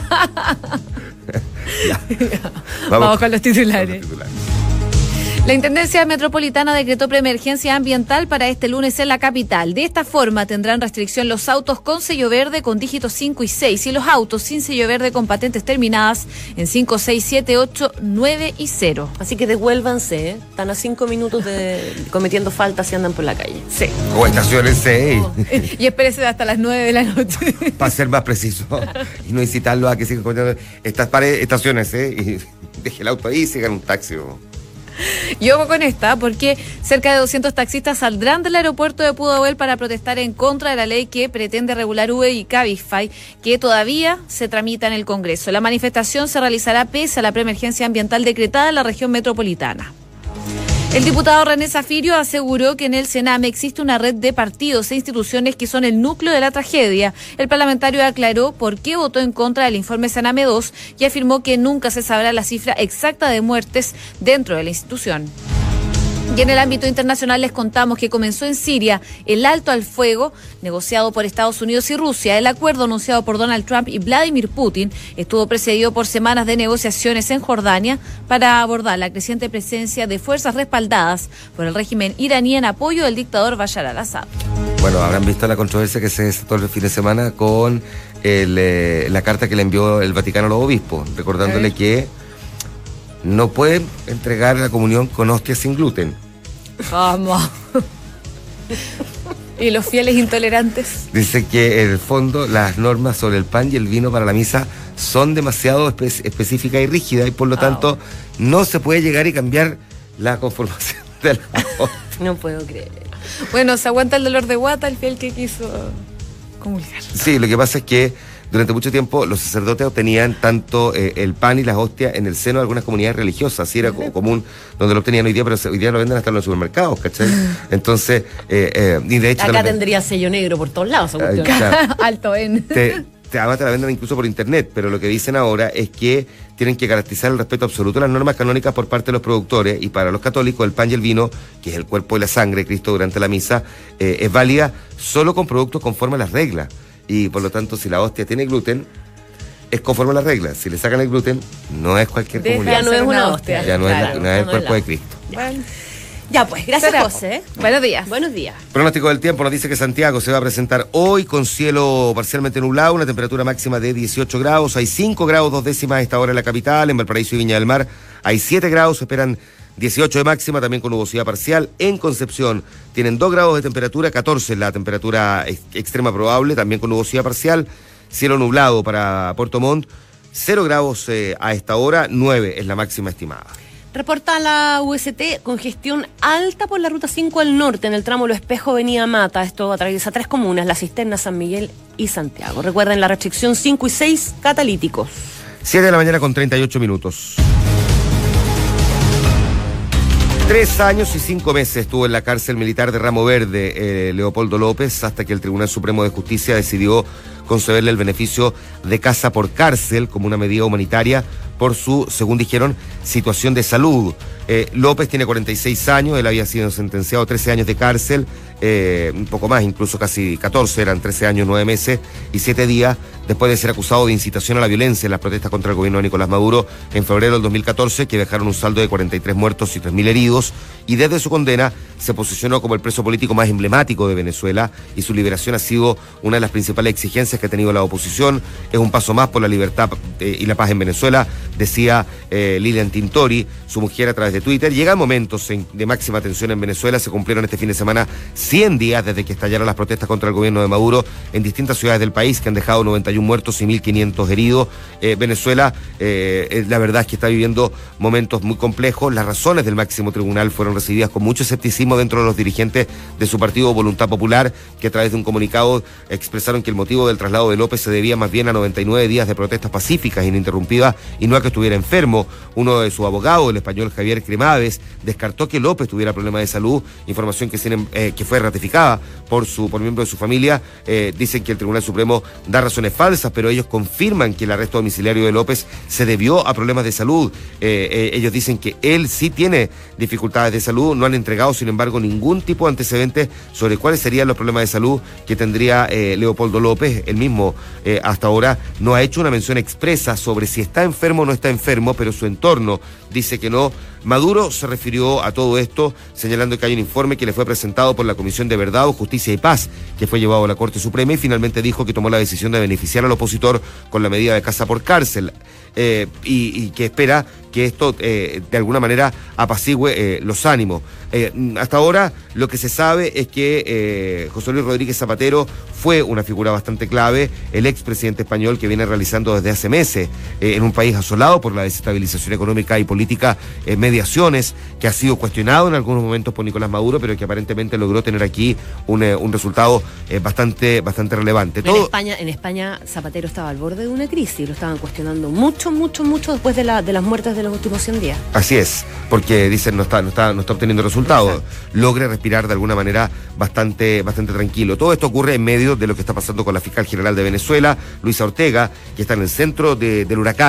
Vamos con los titulares. La Intendencia Metropolitana decretó preemergencia ambiental para este lunes en la capital. De esta forma tendrán restricción los autos con sello verde con dígitos 5 y 6 y los autos sin sello verde con patentes terminadas en 5, 6, 7, 8, 9 y 0. Así que devuélvanse, están a 5 minutos de cometiendo faltas si andan por la calle. Sí. O estaciónense. Y espérese hasta las 9 de la noche. Para ser más preciso. Y no incitarlo a que sigan cometiendo estaciónense y deje el auto ahí y sigan un taxi. Y ojo con esta, porque cerca de 200 taxistas saldrán del aeropuerto de Pudahuel para protestar en contra de la ley que pretende regular Uber y Cabify, que todavía se tramita en el Congreso. La manifestación se realizará pese a la preemergencia ambiental decretada en la región metropolitana. El diputado René Zafirio aseguró que en el Sename existe una red de partidos e instituciones que son el núcleo de la tragedia. El parlamentario aclaró por qué votó en contra del informe Sename 2 y afirmó que nunca se sabrá la cifra exacta de muertes dentro de la institución. Y en el ámbito internacional les contamos que comenzó en Siria el alto al fuego negociado por Estados Unidos y Rusia. El acuerdo anunciado por Donald Trump y Vladimir Putin estuvo precedido por semanas de negociaciones en Jordania para abordar la creciente presencia de fuerzas respaldadas por el régimen iraní en apoyo del dictador Bashar al-Assad. Bueno, habrán visto la controversia que se desató el fin de semana con la carta que le envió el Vaticano a los obispos, recordándole que no pueden entregar la comunión con hostias sin gluten. Vamos. ¿Y los fieles intolerantes? Dice que en el fondo las normas sobre el pan y el vino para la misa son demasiado específicas y rígidas y por lo tanto no se puede llegar y cambiar la conformación de la hostia. No puedo creer. Bueno, se aguanta el dolor de guata el fiel que quiso comulgar. Sí, lo que pasa es que durante mucho tiempo los sacerdotes obtenían tanto el pan y las hostias en el seno de algunas comunidades religiosas, así era común donde lo obtenían hoy día, pero hoy día lo venden hasta en los supermercados, ¿cachai? Entonces, y de hecho... Acá tendría sello negro por todos lados. Claro. Alto en... Además te la venden incluso por internet, pero lo que dicen ahora es que tienen que garantizar el respeto absoluto a las normas canónicas por parte de los productores, y para los católicos el pan y el vino, que es el cuerpo y la sangre de Cristo durante la misa, es válida solo con productos conforme a las reglas. Y por lo tanto, si la hostia tiene gluten, es conforme a las reglas. Si le sacan el gluten, no es cualquier comunión. Ya no es una hostia. Ya no es el cuerpo de Cristo. Bueno. Ya pues, gracias José. Buenos días. Buenos días. Pronóstico del tiempo nos dice que Santiago se va a presentar hoy con cielo parcialmente nublado, una temperatura máxima de 18 grados. Hay 5 grados 2 décimas a esta hora en la capital. En Valparaíso y Viña del Mar hay 7 grados, esperan 18 de máxima, también con nubosidad parcial. En Concepción tienen 2 grados de temperatura, 14 la temperatura extrema probable, también con nubosidad parcial. Cielo nublado para Puerto Montt, 0 grados a esta hora, 9 es la máxima estimada. Reporta la UST congestión alta por la ruta 5 al norte, en el tramo Lo Espejo, Avenida Mata. Esto atraviesa 3 comunas, La Cisterna, San Miguel y Santiago. Recuerden la restricción 5 y 6 catalíticos. 7 de la mañana con 38 minutos. 3 años y 5 meses estuvo en la cárcel militar de Ramo Verde Leopoldo López, hasta que el Tribunal Supremo de Justicia decidió concederle el beneficio de casa por cárcel como una medida humanitaria por su, según dijeron, situación de salud. López tiene 46 años, él había sido sentenciado a 13 años de cárcel, un poco más, incluso casi 14, eran 13 años, 9 meses y 7 días, después de ser acusado de incitación a la violencia en las protestas contra el gobierno de Nicolás Maduro en febrero del 2014, que dejaron un saldo de 43 muertos y 3.000 heridos, y desde su condena se posicionó como el preso político más emblemático de Venezuela, y su liberación ha sido una de las principales exigencias que ha tenido la oposición. Es un paso más por la libertad y la paz en Venezuela, decía Lilian Tintori, su mujer, a través de Twitter. Llegan momentos de máxima tensión en Venezuela. Se cumplieron este fin de semana 100 días desde que estallaron las protestas contra el gobierno de Maduro en distintas ciudades del país, que han dejado 91 muertos y 1.500 heridos. Venezuela, la verdad es que está viviendo momentos muy complejos. Las razones del máximo tribunal fueron recibidas con mucho escepticismo dentro de los dirigentes de su partido Voluntad Popular, que a través de un comunicado expresaron que el motivo del traslado de López se debía más bien a 99 días de protestas pacíficas e ininterrumpidas y no a que estuviera enfermo. Uno de sus abogados, el español Javier Cremades, descartó que López tuviera problemas de salud, información que fue ratificada por miembro de su familia. Dicen que el Tribunal Supremo da razones falsas, pero ellos confirman que el arresto domiciliario de López se debió a problemas de salud. Ellos dicen que él sí tiene dificultades de salud, no han entregado, sin embargo, ningún tipo de antecedentes sobre cuáles serían los problemas de salud que tendría Leopoldo López. Él mismo hasta ahora no ha hecho una mención expresa sobre si está enfermo o no está enfermo, pero su entorno dice que no. Maduro se refirió a todo esto señalando que hay un informe que le fue presentado por la Comisión de Verdad, Justicia y Paz, que fue llevado a la Corte Suprema, y finalmente dijo que tomó la decisión de beneficiar al opositor con la medida de casa por cárcel, y que espera que esto de alguna manera apacigüe los ánimos. Hasta ahora lo que se sabe es que José Luis Rodríguez Zapatero fue una figura bastante clave, el expresidente español que viene realizando desde hace meses en un país asolado por la desestabilización económica y política, mediaciones, que ha sido cuestionado en algunos momentos por Nicolás Maduro, pero que aparentemente logró tener aquí un resultado bastante relevante. En España Zapatero estaba al borde de una crisis, lo estaban cuestionando mucho después de las muertes de los últimos 100 días. Así es, porque dicen no está obteniendo resultados. Logre respirar de alguna manera bastante tranquilo. Todo esto ocurre en medio de lo que está pasando con la fiscal general de Venezuela, Luisa Ortega, que está en el centro del huracán.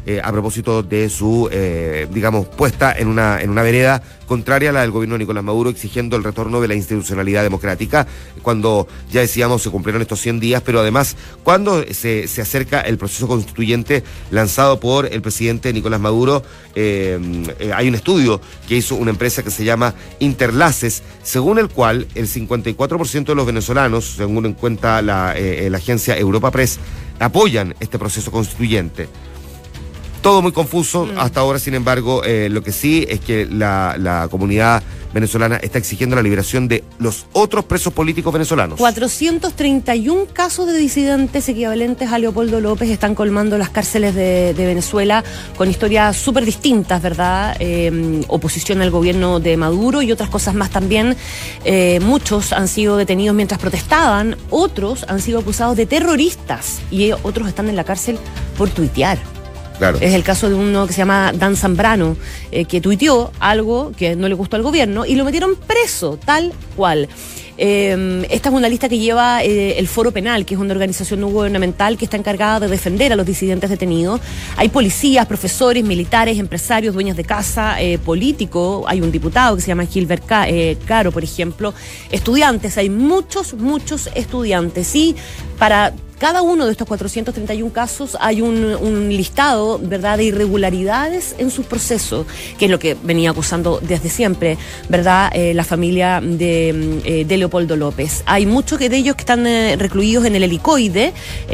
a propósito de su, puesta en una vereda contraria a la del gobierno de Nicolás Maduro, exigiendo el retorno de la institucionalidad democrática, cuando ya decíamos se cumplieron estos 100 días, pero además cuando se acerca el proceso constituyente lanzado por el presidente Nicolás Maduro. Hay un estudio que hizo una empresa que se llama Interlaces, según el cual el 54% de los venezolanos, según cuenta la agencia Europa Press, apoyan este proceso constituyente. Todo muy confuso hasta ahora, sin embargo, lo que sí es que la comunidad venezolana está exigiendo la liberación de los otros presos políticos venezolanos. 431 casos de disidentes equivalentes a Leopoldo López están colmando las cárceles de Venezuela, con historias súper distintas, ¿verdad? Oposición al gobierno de Maduro y otras cosas más también. Muchos han sido detenidos mientras protestaban, otros han sido acusados de terroristas y otros están en la cárcel por tuitear. Claro. Es el caso de uno que se llama Dan Zambrano, que tuiteó algo que no le gustó al gobierno y lo metieron preso, tal cual. Esta es una lista que lleva el Foro Penal, que es una organización no gubernamental que está encargada de defender a los disidentes detenidos. Hay policías, profesores, militares, empresarios, dueños de casa, políticos. Hay un diputado que se llama Gilbert Caro, por ejemplo. Estudiantes, hay muchos estudiantes. Y para cada uno de estos 431 casos hay un listado, ¿verdad?, de irregularidades en sus procesos, que es lo que venía acusando desde siempre, ¿verdad?, la familia de Leopoldo López. Hay muchos de ellos que están recluidos en el Helicoide,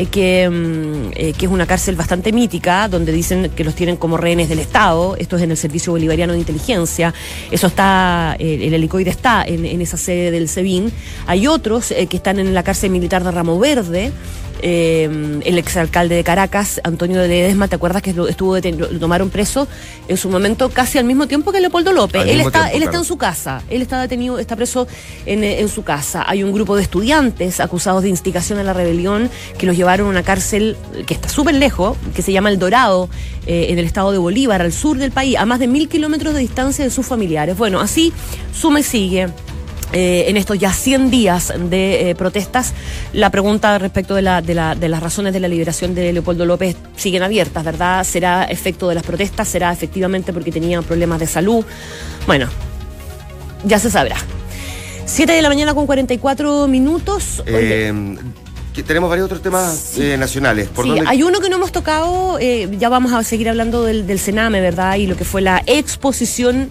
que es una cárcel bastante mítica, donde dicen que los tienen como rehenes del Estado. Esto es en el Servicio Bolivariano de Inteligencia. Eso está, el Helicoide está en esa sede del SEBIN. Hay otros que están en la cárcel militar de Ramo Verde. El exalcalde de Caracas, Antonio de Ledesma, ¿te acuerdas que lo tomaron preso en su momento casi al mismo tiempo que Leopoldo López? Él está en su casa, él está detenido, está preso en su casa. Hay un grupo de estudiantes acusados de instigación a la rebelión que los llevaron a una cárcel que está súper lejos, que se llama El Dorado, en el estado de Bolívar, al sur del país, a más de 1.000 kilómetros de distancia de sus familiares. Bueno, así suma y sigue. En estos ya 100 días de protestas, la pregunta respecto de las razones de la liberación de Leopoldo López siguen abiertas, ¿verdad? ¿Será efecto de las protestas? ¿Será efectivamente porque tenía problemas de salud? Bueno, ya se sabrá. 7 de la mañana con 44 minutos. Tenemos varios otros temas nacionales. Sí, hay uno que no hemos tocado, ya vamos a seguir hablando del Sename, ¿verdad? Y lo que fue la exposición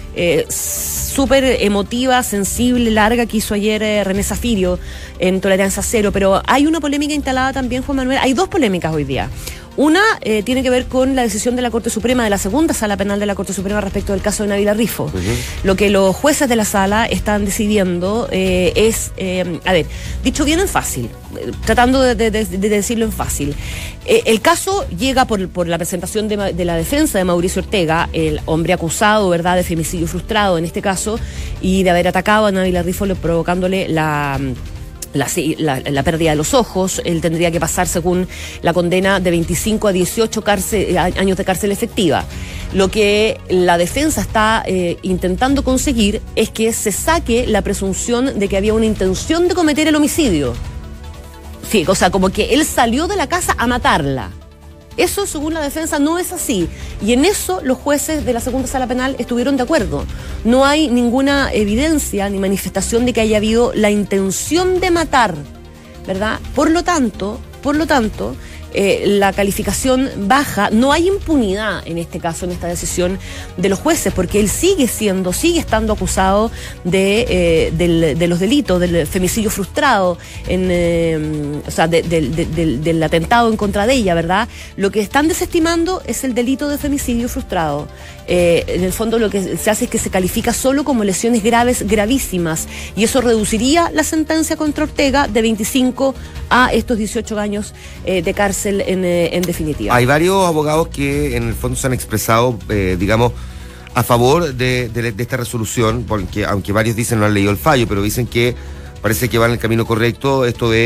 súper emotiva, sensible, larga que hizo ayer René Zafirio en Tolerancia Cero, pero hay una polémica instalada también, Juan Manuel. Hay dos polémicas hoy día. Una tiene que ver con la decisión de la Corte Suprema, de la segunda sala penal de la Corte Suprema respecto del caso de Nabila Rifo. Lo que los jueces de la sala están decidiendo es, dicho bien en fácil, tratando de decirlo en fácil. El caso llega por la presentación de la defensa de Mauricio Ortega, el hombre acusado, ¿verdad?, de femicidio frustrado en este caso, y de haber atacado a Nabila Rifo provocándole la pérdida de los ojos. Él tendría que pasar, según la condena, de 25 a 18 años de cárcel efectiva. Lo que la defensa está intentando conseguir es que se saque la presunción de que había una intención de cometer el homicidio. Sí, o sea, como que él salió de la casa a matarla. Eso, según la defensa, no es así. Y en eso los jueces de la segunda sala penal estuvieron de acuerdo. No hay ninguna evidencia ni manifestación de que haya habido la intención de matar, ¿verdad? Por lo tanto, la calificación baja. No hay impunidad en este caso, en esta decisión de los jueces, porque él sigue estando acusado de los delitos, del femicidio frustrado, del atentado en contra de ella, ¿verdad? Lo que están desestimando es el delito de femicidio frustrado. En el fondo lo que se hace es que se califica solo como lesiones graves, gravísimas, y eso reduciría la sentencia contra Ortega de 25 a estos 18 años de cárcel en definitiva. Hay varios abogados que en el fondo se han expresado, a favor de esta resolución, porque aunque varios dicen no han leído el fallo, pero dicen que parece que va en el camino correcto esto de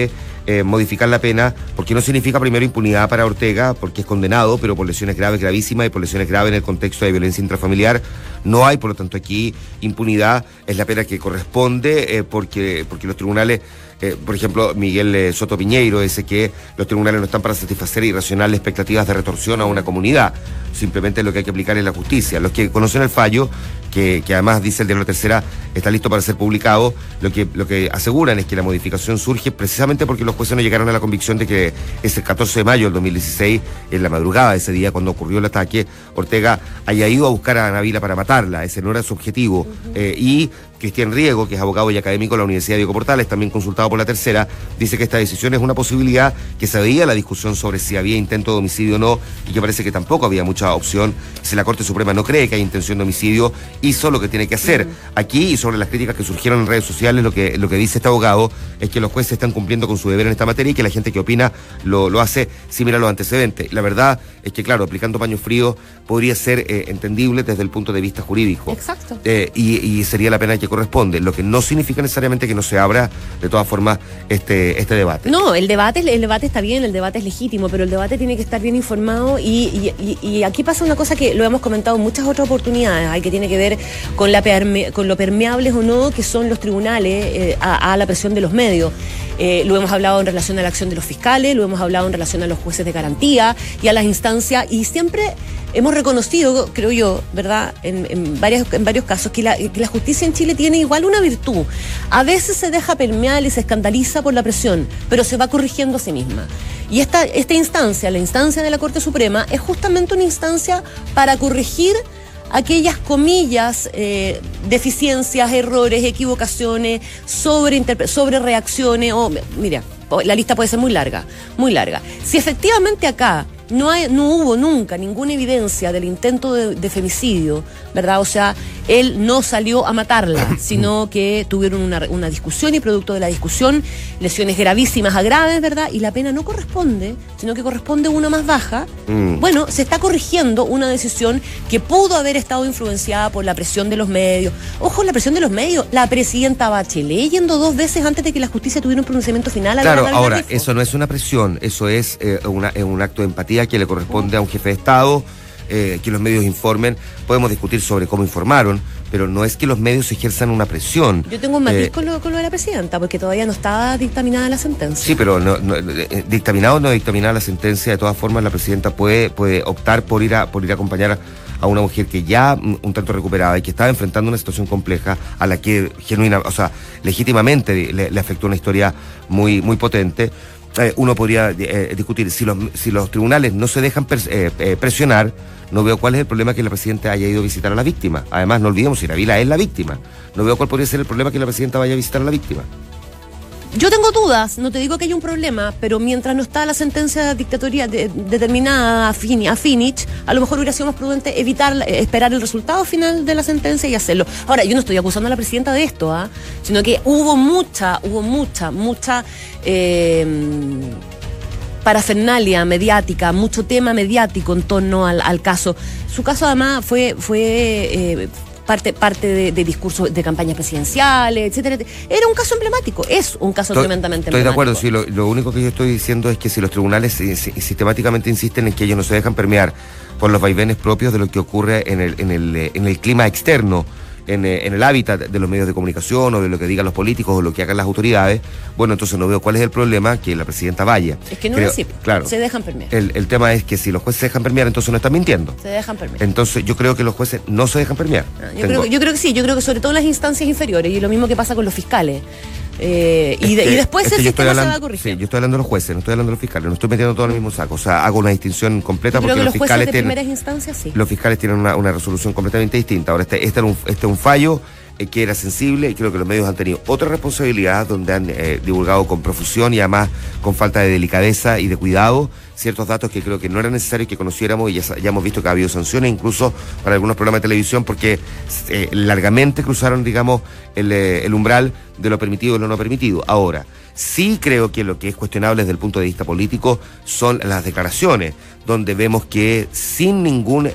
modificar la pena, porque no significa primero impunidad para Ortega, porque es condenado, pero por lesiones graves, gravísimas, y por lesiones graves en el contexto de violencia intrafamiliar no hay, por lo tanto aquí impunidad es la pena que corresponde, porque los tribunales, por ejemplo, Miguel Soto Piñeiro dice que los tribunales no están para satisfacer irracionales expectativas de retorsión a una comunidad, simplemente lo que hay que aplicar es la justicia. Los que conocen el fallo, que además dice el de la tercera está listo para ser publicado, lo que aseguran es que la modificación surge precisamente porque los jueces no llegaron a la convicción de que ese 14 de mayo del 2016, en la madrugada de ese día cuando ocurrió el ataque, Ortega haya ido a buscar a Ana Vila para matarla. Ese no era su objetivo. Y Cristian Riego, que es abogado y académico de la Universidad Diego Portales, también consultado por la tercera, dice que esta decisión es una posibilidad, que se veía la discusión sobre si había intento de homicidio o no, y que parece que tampoco había mucha opción. Si la Corte Suprema no cree que hay intención de homicidio, hizo lo que tiene que hacer. Aquí, y sobre las críticas que surgieron en redes sociales, lo que dice este abogado es que los jueces están cumpliendo con su deber en esta materia y que la gente que opina lo hace sin mirar los antecedentes. La verdad es que, claro, aplicando paños fríos podría ser entendible desde el punto de vista jurídico. Exacto. Y sería la pena que corresponde, lo que no significa necesariamente que no se abra de todas formas este debate. No, el debate está bien, el debate es legítimo, pero el debate tiene que estar bien informado y aquí pasa una cosa que lo hemos comentado en muchas otras oportunidades, que tiene que ver con lo permeables o no que son los tribunales a la presión de los medios. Lo hemos hablado en relación a la acción de los fiscales, lo hemos hablado en relación a los jueces de garantía y a las instancias, y siempre hemos reconocido, creo yo, ¿verdad?, en varios casos, que la justicia en Chile tiene igual una virtud. A veces se deja permear y se escandaliza por la presión, pero se va corrigiendo a sí misma. Y esta instancia, la instancia de la Corte Suprema, es justamente una instancia para corregir aquellas comillas, deficiencias, errores, equivocaciones, sobre reacciones, mira, la lista puede ser muy larga, muy larga. Si efectivamente acá no hubo nunca ninguna evidencia del intento de femicidio, ¿verdad? O sea, él no salió a matarla, sino que tuvieron una discusión y producto de la discusión, lesiones gravísimas a graves, ¿verdad? Y la pena no corresponde, sino que corresponde una más baja. Bueno, se está corrigiendo una decisión que pudo haber estado influenciada por la presión de los medios. Ojo, la presión de los medios. La presidenta Bachelet yendo 2 veces antes de que la justicia tuviera un pronunciamiento final. Claro, ahora, eso no es una presión, eso es un acto de empatía que le corresponde a un jefe de Estado, que los medios informen. Podemos discutir sobre cómo informaron, pero no es que los medios ejerzan una presión. Yo tengo un matiz con lo de la presidenta, porque todavía no está dictaminada la sentencia. Sí, pero dictaminada o no dictaminada la sentencia, de todas formas la presidenta puede optar por ir a acompañar a una mujer que ya un tanto recuperada y que estaba enfrentando una situación compleja, a la que legítimamente le afectó una historia muy, muy potente. Uno podría discutir si los tribunales no se dejan presionar. No veo cuál es el problema que la presidenta haya ido a visitar a la víctima. Además, no olvidemos, si Ávila es la víctima, no veo cuál podría ser el problema que la presidenta vaya a visitar a la víctima. Yo tengo dudas, no te digo que haya un problema, pero mientras no está la sentencia dictatorial determinada a Finich, a lo mejor hubiera sido más prudente esperar el resultado final de la sentencia y hacerlo. Ahora, yo no estoy acusando a la presidenta de esto, sino que hubo mucha parafernalia mediática, mucho tema mediático en torno al caso. Su caso además fue parte de discursos de campañas presidenciales, etcétera. Era un caso emblemático, es un caso tremendamente emblemático. Estoy de acuerdo, sí, lo único que yo estoy diciendo es que si los tribunales sistemáticamente insisten en que ellos no se dejan permear por los vaivenes propios de lo que ocurre en el clima externo, en el hábitat de los medios de comunicación o de lo que digan los políticos o lo que hagan las autoridades, bueno, entonces no veo cuál es el problema que la presidenta vaya. Es que no es así, claro, se dejan permear. El tema es que si los jueces se dejan permear, entonces no están mintiendo. Se dejan permear. Entonces yo creo que los jueces no se dejan permear. Yo creo que sí, yo creo que sobre todo en las instancias inferiores, y lo mismo que pasa con los fiscales. Y después el sistema se va a corregir. Sí, yo estoy hablando de los jueces, no estoy hablando de los fiscales, no estoy metiendo todo en el mismo saco. O sea, hago una distinción completa porque los fiscales de primeras instancias, sí. Los fiscales tienen una resolución completamente distinta. Ahora, este es un fallo que era sensible, y creo que los medios han tenido otra responsabilidad, donde han divulgado con profusión y además con falta de delicadeza y de cuidado ciertos datos que creo que no era necesario que conociéramos, y ya hemos visto que ha habido sanciones incluso para algunos programas de televisión porque largamente cruzaron, digamos, el umbral de lo permitido y lo no permitido. Ahora, Sí creo que lo que es cuestionable desde el punto de vista político son las declaraciones, donde vemos que sin ningún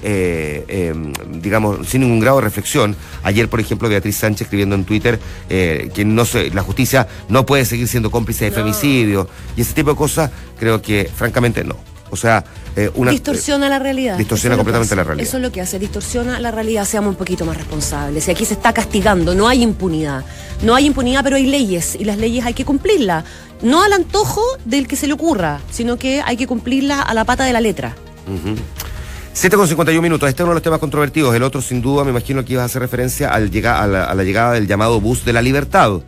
grado de reflexión, ayer por ejemplo Beatriz Sánchez escribiendo en Twitter que la justicia no puede seguir siendo cómplice de femicidio y ese tipo de cosas, creo que francamente no. O sea, distorsiona la realidad. Distorsiona completamente la realidad. Eso es lo que hace, distorsiona la realidad. Seamos un poquito más responsables. Y aquí se está castigando, no hay impunidad. No hay impunidad, pero hay leyes, y las leyes hay que cumplirlas. No al antojo del que se le ocurra, sino que hay que cumplirlas a la pata de la letra. 7:51 minutos. Este es uno de los temas controvertidos. El otro, sin duda, me imagino que ibas a hacer referencia a la llegada del llamado bus de la libertad,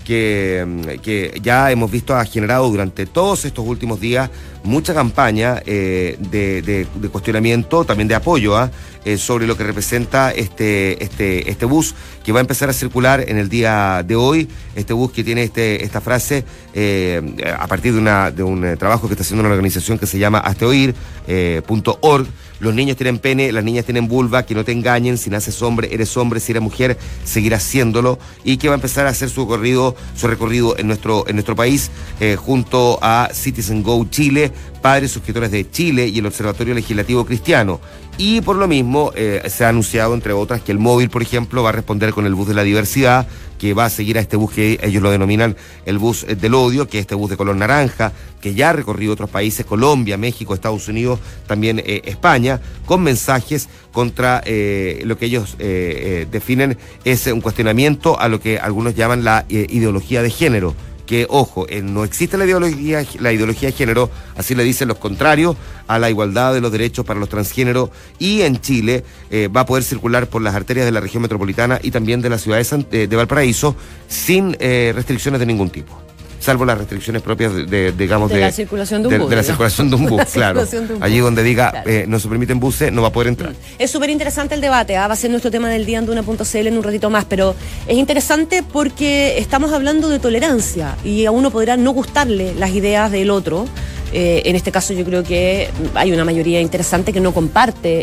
que ya hemos visto ha generado durante todos estos últimos días mucha campaña de cuestionamiento, también de apoyo sobre lo que representa este bus que va a empezar a circular en el día de hoy. Este bus que tiene esta frase a partir de un trabajo que está haciendo una organización que se llama hazteoir.org. Los niños tienen pene, las niñas tienen vulva, que no te engañen, si naces hombre, eres hombre, si eres mujer, seguirás siéndolo, y que va a empezar a hacer su recorrido en nuestro país, junto a Citizen Go Chile, Padres Suscriptores de Chile y el Observatorio Legislativo Cristiano. Y por lo mismo se ha anunciado, entre otras, que el móvil, por ejemplo, va a responder con el bus de la diversidad, que va a seguir a este bus que ellos lo denominan el bus del odio, que es este bus de color naranja, que ya ha recorrido otros países, Colombia, México, Estados Unidos, también España, con mensajes contra lo que ellos definen es un cuestionamiento a lo que algunos llaman la ideología de género. Que, ojo, no existe la ideología de género, así le dicen los contrarios a la igualdad de los derechos para los transgéneros, y en Chile va a poder circular por las arterias de la región metropolitana y también de la ciudad de Valparaíso sin restricciones de ningún tipo. Salvo las restricciones propias de la circulación de un bus. De la circulación de un bus, claro. Allí donde diga claro, no se permiten buses, no va a poder entrar. Es súper interesante el debate, va a ser nuestro tema del día en Duna.cl en un ratito más, pero es interesante porque estamos hablando de tolerancia y a uno podrá no gustarle las ideas del otro. En este caso yo creo que hay una mayoría interesante que no comparte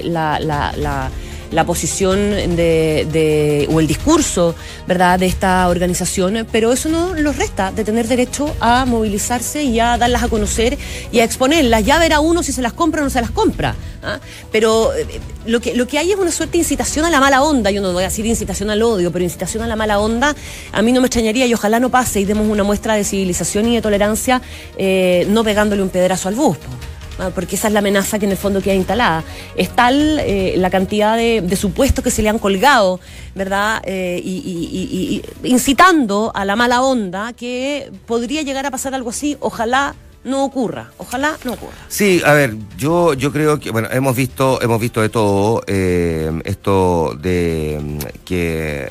la posición o el discurso, ¿verdad?, de esta organización, pero eso no los resta de tener derecho a movilizarse y a darlas a conocer y a exponerlas. Ya verá uno si se las compra o no se las compra, ¿ah? Pero lo que hay es una suerte de incitación a la mala onda. Yo no voy a decir incitación al odio, pero incitación a la mala onda a mí no me extrañaría, y ojalá no pase y demos una muestra de civilización y de tolerancia, no pegándole un pedrazo al bus, porque esa es la amenaza que en el fondo queda instalada. Es tal la cantidad de supuestos que se le han colgado, ¿verdad? Y incitando a la mala onda, que podría llegar a pasar algo así. Ojalá no ocurra. Sí, a ver, yo creo que, bueno, hemos visto de todo, esto de que...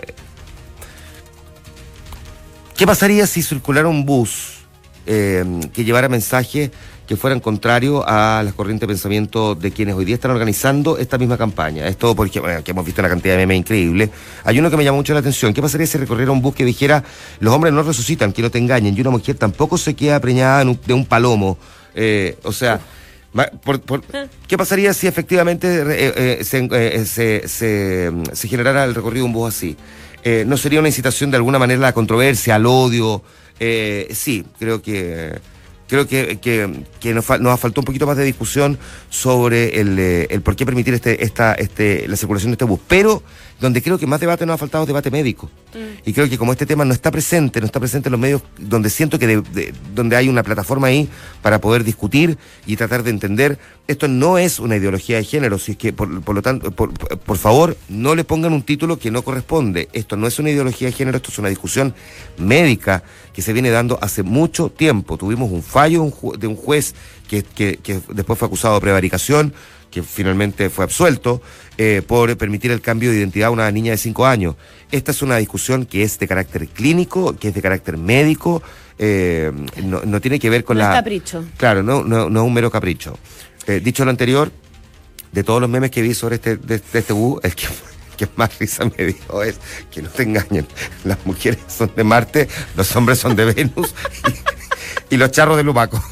¿Qué pasaría si circulara un bus que llevara mensajes que fueran contrarios a las corrientes de pensamiento de quienes hoy día están organizando esta misma campaña? Esto porque, que hemos visto una cantidad de memes increíble. Hay uno que me llamó mucho la atención. ¿Qué pasaría si recorriera un bus que dijera: los hombres no resucitan, que no te engañen, y una mujer tampoco se queda preñada de un palomo? O sea, ¿qué pasaría si efectivamente se generara el recorrido de un bus así? ¿No sería una incitación de alguna manera a la controversia, al odio? Sí, creo que nos faltó un poquito más de discusión sobre el por qué permitir la circulación de este bus. Pero donde creo que más debate nos ha faltado es debate médico. Y creo que como este tema no está presente en los medios, donde siento que donde hay una plataforma ahí para poder discutir y tratar de entender, esto no es una ideología de género. Si es que, por lo tanto, por favor, no le pongan un título que no corresponde. Esto no es una ideología de género, esto es una discusión médica que se viene dando hace mucho tiempo. Tuvimos un fallo de un juez que después fue acusado de prevaricación, que finalmente fue absuelto por permitir el cambio de identidad a una niña de 5 años. Esta es una discusión que es de carácter clínico, que es de carácter médico, no tiene que ver con no es capricho. Claro, no es un mero capricho. Dicho lo anterior, de todos los memes que vi sobre este bus, el que más risa me dio es que no te engañen, las mujeres son de Marte, los hombres son de Venus y los charros de Lumaco.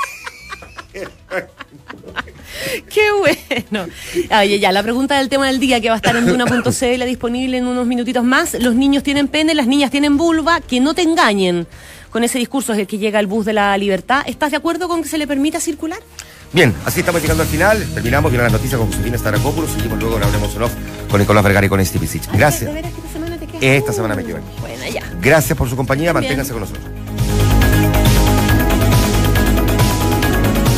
¡Qué bueno! Oye, ya, la pregunta del tema del día, que va a estar en Duna.cl disponible en unos minutitos más. Los niños tienen pene, las niñas tienen vulva, que no te engañen con ese discurso es el que llega el bus de la libertad. ¿Estás de acuerdo con que se le permita circular? Bien, así estamos llegando al final. Terminamos, vienen las noticias con Josefina Staracopoulos. Seguimos luego en Hablemos en Off con Nicolás Vergara y con Stevie Sitch. Gracias. ¿De veras que esta semana te quedas? Esta semana me quedo aquí. Bueno, ya. Gracias por su compañía, manténganse con nosotros.